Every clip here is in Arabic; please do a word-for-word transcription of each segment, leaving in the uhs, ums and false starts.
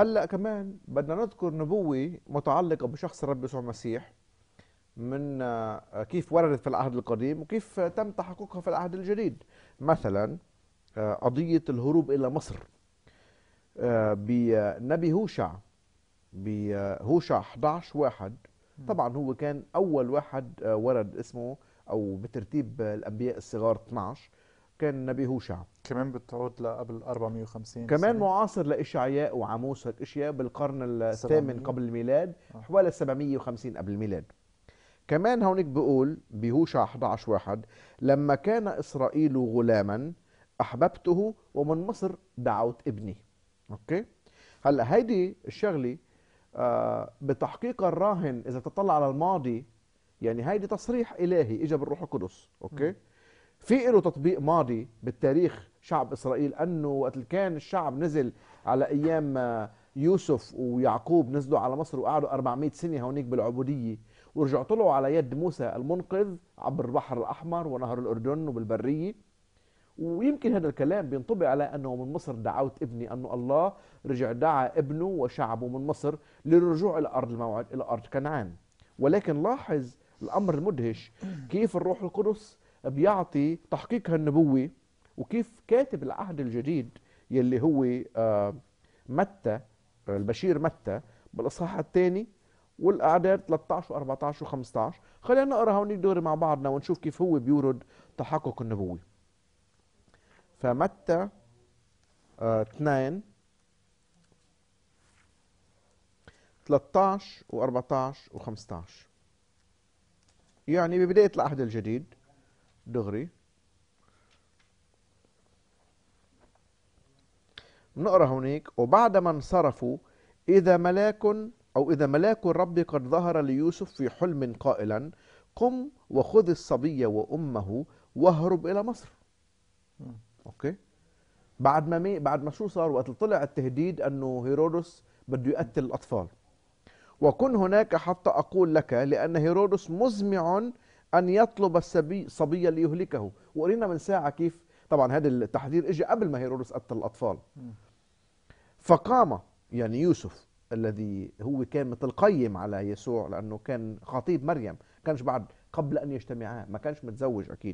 هلا كمان بدنا نذكر نبوة متعلقة بشخص الرب يسوع المسيح، من آه، كيف وردت في العهد القديم وكيف تم تحققها في العهد الجديد. مثلا آه، قضية الهروب إلى مصر آه، بنبي هوشع، بهوشع احد عشر واحد. مم. طبعا هو كان أول واحد آه، ورد اسمه، أو بترتيب آه، الأنبياء الصغار اثنعش، كان نبي هوشع. كمان بتعود لقبل أربعمية وخمسين كمان سنة. معاصر لإشعياء وعاموس والإشياء بالقرن الثامن سبعمية. قبل الميلاد، اه. حوالي سبعمية وخمسين قبل الميلاد. كمان هونيك بيقول بهوشع احد عشر واحد: لما كان إسرائيل غلاما أحببته، ومن مصر دعوت ابني. أوكي. هلا هيدي الشغلة آه بتحقيق الراهن إذا تطلع على الماضي، يعني هيدي تصريح إلهي إجا بالروح القدس. مم. أوكي. في له تطبيق ماضي بالتاريخ شعب إسرائيل، أنه وقت اللي كان الشعب نزل على أيام آه، يوسف ويعقوب، نزلوا على مصر وقعدوا أربعمائة سنة هونيك بالعبودية، ورجعوا طلعوا على يد موسى المنقذ عبر البحر الأحمر ونهر الأردن وبالبرية. ويمكن هذا الكلام بينطبق على أنه من مصر دعوت ابني، أنه الله رجع دعا ابنه وشعبه من مصر للرجوع إلى أرض الموعد، إلى أرض كنعان. ولكن لاحظ الأمر المدهش، كيف الروح القدس بيعطي تحقيق هالنبوة، وكيف كاتب العهد الجديد يلي هو آه، متى، البشير متى، بالإصحاح الثاني والأعداد ثلاثة عشر و14 و15. خلينا نقرأ هونيك دغري مع بعضنا ونشوف كيف هو بيورد تحقق النبوة. فمتى آه، اثنين ثلاثة عشر و14 و15، يعني ببداية العهد الجديد دغري. بنقرا هونيك: وبعدما انصرفوا، إذا ملاك أو إذا ملاك الرب قد ظهر ليوسف في حلم قائلا: قم وخذ الصبي وأمه واهرب إلى مصر. مم. أوكي. بعد ما مي بعد ما شو صار؟ وقت طلع التهديد أنه هيرودس بده يقتل الأطفال: وكن هناك حتى أقول لك، لأن هيرودس مزمع أن يطلب الصبي صبيا ليهلكه. وقرينا من ساعة كيف طبعا هذا التحذير اجى قبل ما هيرودس قتل الأطفال. مم. فقام، يعني يوسف الذي هو كان مثل قيم على يسوع، لأنه كان خطيب مريم، كانش بعد قبل أن يجتمعا، ما كانش متزوج أكيد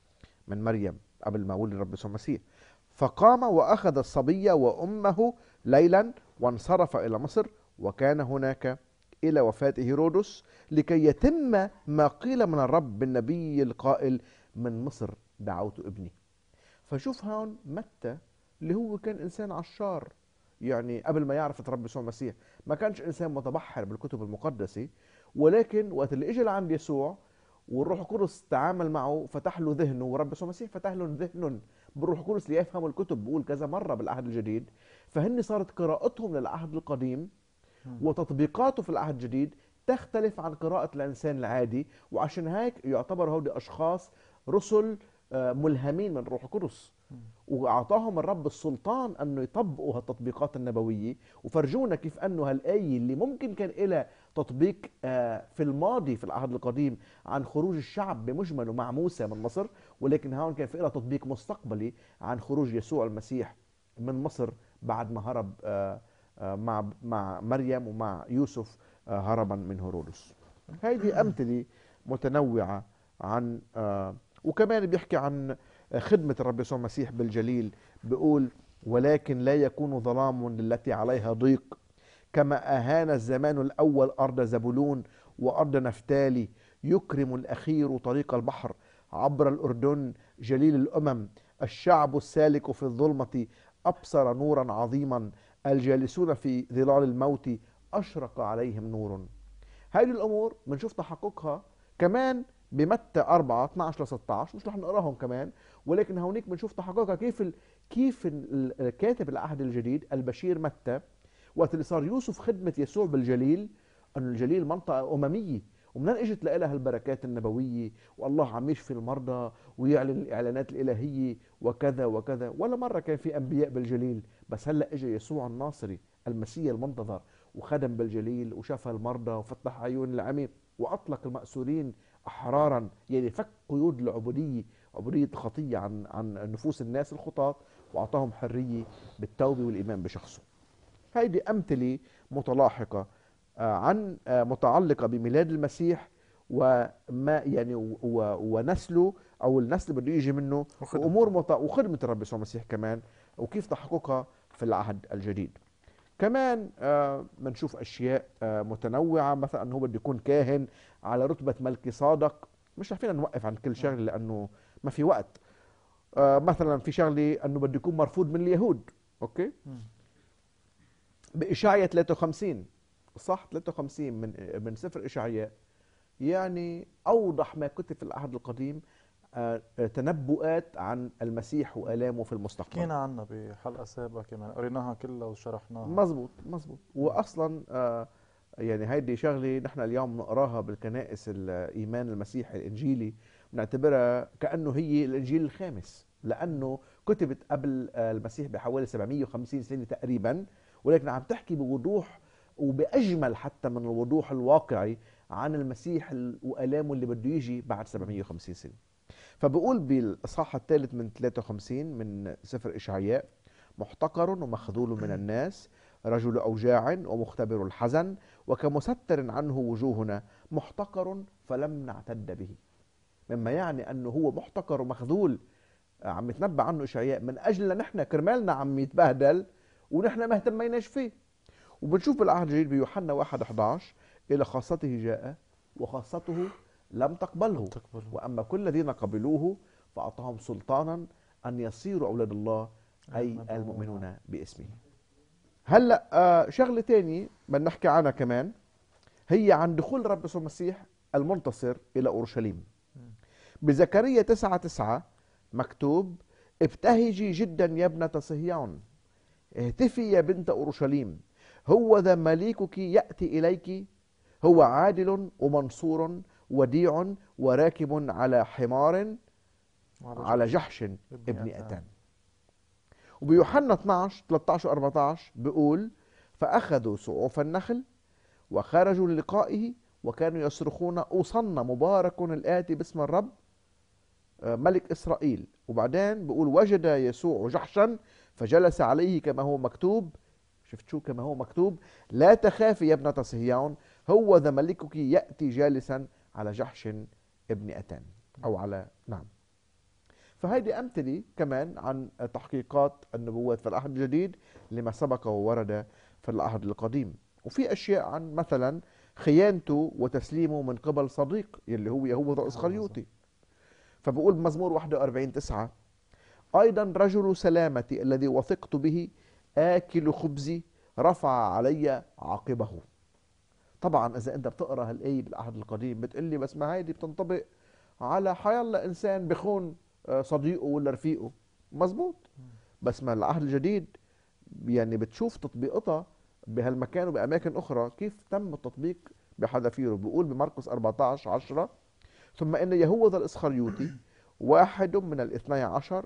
من مريم قبل ما ولد الرب يسوع المسيح. فقام وأخذ الصبي وأمه ليلا وانصرف إلى مصر، وكان هناك إلى وفاة هيرودس، لكي يتم ما قيل من الرب بالنبي القائل: من مصر دعوت ابني. فشوف هون متى اللي هو كان إنسان عشار، يعني قبل ما يعرف الرب يسوع المسيح ما كانش إنسان متبحر بالكتب المقدسة، ولكن وقت اللي اجى لعند يسوع والروح القدس تعامل معه، فتح له ذهنه، ورب يسوع المسيح فتح لهم ذهنهم بالروح القدس ليفهموا الكتب، بقول كذا مرة بالعهد الجديد. فهن صارت قراءتهم للعهد القديم مم. وتطبيقاته في العهد الجديد تختلف عن قراءة الإنسان العادي، وعشان هيك يعتبر هؤلاء أشخاص رسل آه، ملهمين من الروح القدس، مم. واعطاهم الرب السلطان انه يطبقوا هالتطبيقات النبويه، وفرجونا كيف انه هالايه اللي ممكن كان لها تطبيق آه، في الماضي في العهد القديم عن خروج الشعب بمجمله مع موسى من مصر، ولكن هون كان في لها تطبيق مستقبلي عن خروج يسوع المسيح من مصر بعد ما هرب آه، آه، مع مع مريم ومع يوسف آه، هربا من هيرودس. هذه امثله متنوعه عن آه، وكمان بيحكي عن خدمة الرب يسوع المسيح بالجليل. بيقول: ولكن لا يكون ظلام للتي عليها ضيق، كما أهان الزمان الأول أرض زبولون وأرض نفتالي، يكرم الأخير طريق البحر عبر الأردن جليل الأمم. الشعب السالك في الظلمة أبصر نورا عظيما، الجالسون في ظلال الموت أشرق عليهم نور. هذه الامور بنشوف تحققها كمان بمتى أربعة اثنعش ل ستة عشر، مش رح نقراهم كمان، ولكن هونيك بنشوف تحققها كيف ال... كيف ال- ال- كاتب العهد الجديد البشير متى، وقت اللي صار يوسف خدمة يسوع بالجليل، أن الجليل منطقة أممية، ومنين اجت لها البركات النبوية، والله عم يشفي المرضى ويعلن الإعلانات الإلهية وكذا وكذا. ولا مرة كان في أنبياء بالجليل، بس هلأ اجى يسوع الناصري المسيح المنتظر وخدم بالجليل وشفى المرضى وفتح عيون العمي وأطلق المأسورين أحرارا، يعني فك قيود العبودية، عبودية الخطية عن عن نفوس الناس الخطاة، وأعطاهم حرية بالتوبة والإيمان بشخصه. هيدي أمثلة متلاحقة آه، عن آه، متعلقة بميلاد المسيح وما يعني و- و- ونسله أو النسل بده يجي منه، وأمور وخدمته. مت... وخدمة الرب يسوع المسيح كمان، وكيف تحققها في العهد الجديد. كمان آه، بنشوف أشياء آه، متنوعة، مثلا أنه هو بده يكون كاهن على رتبة ملكي صادق. مش رح فينا نوقف عن كل مم. شغله لأنه ما في وقت. آه، مثلا في شغله أنه بده يكون مرفوض من اليهود. أوكي، مم. بإشعياء ثلاثة وخمسين، صح ثلاثة وخمسين من من سفر إشعياء، يعني أوضح ما كتب في العهد القديم، آه، آه، تنبؤات عن المسيح وآلامه في المستقبل. حكينا عنها بحلقة سابقة كمان، قريناها كلها وشرحناها. مزبوط مزبوط. وأصلا آه، يعني هيدي شغلة نحن اليوم نقراها بالكنائس الإيمان المسيحي الإنجيلي، بنعتبرها كأنه هي الإنجيل الخامس، لأنه كتبت قبل آه، المسيح بحوالي سبعمية وخمسين سنة تقريبا، ولكن عم تحكي بوضوح وبأجمل حتى من الوضوح الواقعي عن المسيح ال- وآلامه اللي بده يجي بعد سبعمية وخمسين سنة. فبقول بالإصحاح الثالث من ثلاثة وخمسين من سفر إشعياء: محتقر ومخذول من الناس، رجل أوجاع ومختبر الحزن، وكمستر عنه وجوهنا، محتقر فلم نعتد به. مما يعني أنه هو محتقر ومخذول، عم يتنبأ عنه إشعياء من أجل نحن كرمالنا عم يتبهدل ونحن ما اهتميناش فيه. وبنشوف بالعهد الجديد بيوحنا واحد إحدى عشر: إلى خاصته جاء وخاصته لم لم تقبله، تقبلوا. وأما كل الذين قبلوه فأعطاهم سلطانا أن يصيروا أولاد الله، أي المؤمنون. المؤمنون باسمه. هلا آه، شغله تانية بدنا نحكي عنها كمان، هي عن دخول الرب يسوع المسيح المنتصر الى اورشليم. مم. بزكريا تسعة تسعة مكتوب: ابتهجي جدا يا ابنة صهيون، اهتفي يا بنت اورشليم، هو ذا مليكك ياتي اليك، هو عادل ومنصور وديع وراكب على حمار وعلى على جحش جحش ابن ابن أتان. اتان. وبيوحنا اثناشر ثلاثة عشر أربعة عشر بيقول: فاخذوا سعوف النخل وخرجوا للقائه وكانوا يصرخون: أوصنا مبارك الآتي باسم الرب آه، ملك إسرائيل. وبعدين بيقول: وجد يسوع جحشا فجلس عليه كما هو مكتوب. شفت شو كما هو مكتوب؟ لا تخافي يا ابنة صهيون، هو ذا ملكك يأتي جالسا على جحش ابن أتان، أو على نعم. فهذه أمثلة كمان عن تحقيقات النبوات في العهد الجديد لما سبق وورد في العهد القديم. وفي أشياء عن مثلا خيانته وتسليمه من قبل صديق يلي هو يهوذا الإسخريوطي. فبقول بمزمور واحد وأربعين تسعة: أيضا رجل سلامتي الذي وثقت به آكل خبزي رفع علي عاقبه. طبعا إذا أنت بتقرأ هالآية بالعهد القديم بتقلي بس ما هيدي بتنطبق على حيالله إنسان بخون آه، صديقه ولا رفيقه. مزبوط. بس ما العهد الجديد يعني بتشوف تطبيقاتها بهالمكان وبأماكن أخرى كيف تم التطبيق بحذافيره. بيقول بمرقس أربعة عشر عشرة: ثم إن يهوذا الإسخريوطي واحد من الاثني عشر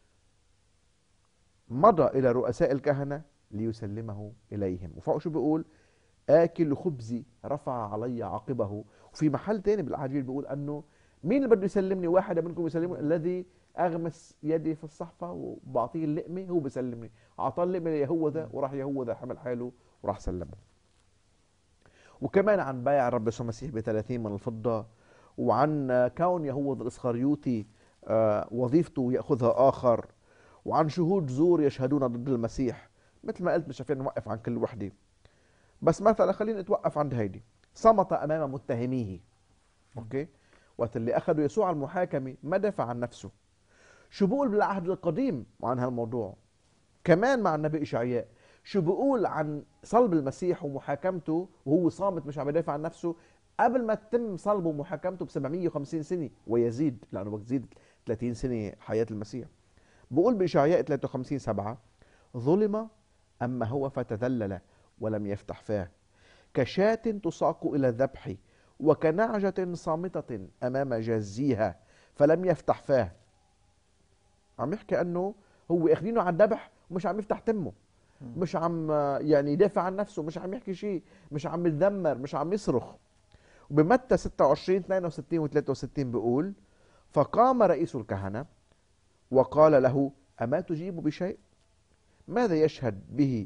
مضى إلى رؤساء الكهنة ليسلمه إليهم. وفوق شو بيقول؟ آكل خبزي رفع علي عاقبه. وفي محل تاني بالعهد الجديد بيقول أنه مين اللي بده يسلمني؟ واحد منكم يسلمني، الذي أغمس يدي في الصحفة وبعطيه اللقمة هو بيسلمني. أعطاه اللقمة ليهوذا وراح يهوذا حمل حاله وراح سلمه. وكمان عن بيع الرب يسوع المسيح ب ثلاثين من الفضة، وعن كون يهوذا الإسخريوطي آه، وظيفته يأخذها آخر، وعن شهود زور يشهدون ضد المسيح. مثل ما قلت مش عارفين نوقف عن كل وحدة، بس مثلا خلينا نتوقف عند هيدي: صمت أمام متهميه. أوكي، وقت اللي أخذوا يسوع المحاكمة ما دافع عن نفسه. شو بقول بالعهد القديم عن هالموضوع كمان مع النبي إشعياء؟ شو بقول عن صلب المسيح ومحاكمته وهو صامت مش عم يدافع عن نفسه قبل ما تتم صلبه ومحاكمته ب سبعمية وخمسين سنة ويزيد، لأنه بتزيد ثلاثين سنة حياة المسيح. بقول بإشعياء ثلاثة وخمسين سبعة: ظلم أما هو فتذلل ولم يفتح فاه، كشاة تساق إلى الذبح وكنعجة صامتة أمام جازيها فلم يفتح فاه. عم يحكي أنه هو اخذينه على الذبح ومش عم يفتح تمه، مش عم يعني يدافع عن نفسه، مش عم يحكي شيء، مش عم يتذمر، مش عم يصرخ. وبمتى ستة وعشرين اثنين وستين و ثلاثة وستين بيقول: فقام رئيس الكهنة وقال له: أما تجيب بشيء؟ ماذا يشهد به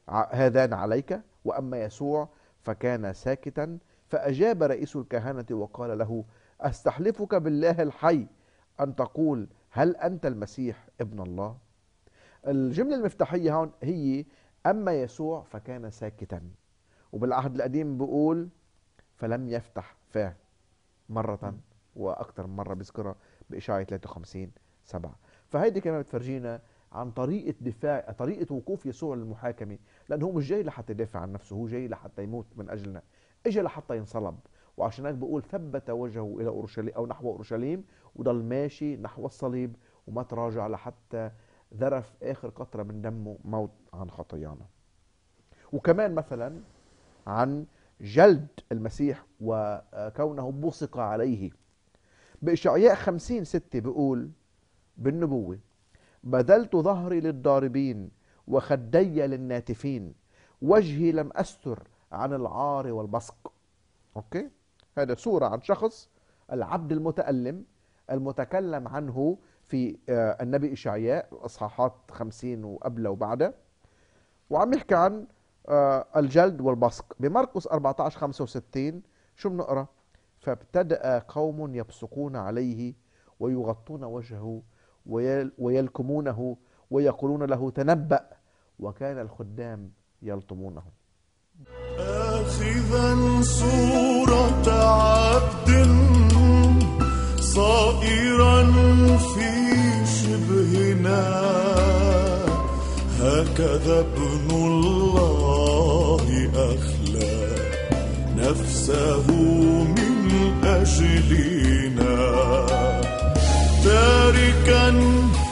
هذان عليك؟ وأما يسوع فكان ساكتا. فأجاب رئيس الكهنة وقال له: أستحلفك بالله الحي أن تقول هل أنت المسيح ابن الله؟ الجملة المفتاحية هون هي أما يسوع فكان ساكتا، وبالعهد القديم بيقول فلم يفتح فاه مرة، وأكثر من مرة بيذكرها بإشعياء ثلاثة وخمسين سبعة. فهيدي كمان بتفرجينا عن طريقة دفاع، طريقة وقوف يسوع للمحاكمة، لأنه هو مش جاي لحتى يدافع عن نفسه، هو جاي لحتى يموت من أجلنا، إجا لحتى ينصلب. وعشان هيك بقول ثبت وجهه إلى أورشليم أو نحو أورشليم، وضل ماشي نحو الصليب وما تراجع لحتى ذرف آخر قطرة من دمه موت عن خطايانا. وكمان مثلا عن جلد المسيح وكونه بصق عليه بإشعياء خمسين ستة بيقول بالنبوة: بذلت ظهري للضاربين وخدي للناتفين، وجهي لم أستر عن العار والبصق. أوكي، هذا صورة عن شخص العبد المتألم المتكلم عنه في النبي إشعياء أصحاحات خمسين وقبله وبعده، وعم يحكي عن الجلد والبصق. بمرقس أربعة عشر خمسة وستين شو بنقرأ؟ فابتدأ قوم يبصقون عليه ويغطون وجهه ويلكمونه ويقولون له تنبأ، وكان الخدام يلطمونه. آخذا صورة عبد صائرا في شبهنا، هكذا ابن الله أخلى نفسه من أجلنا، تاركا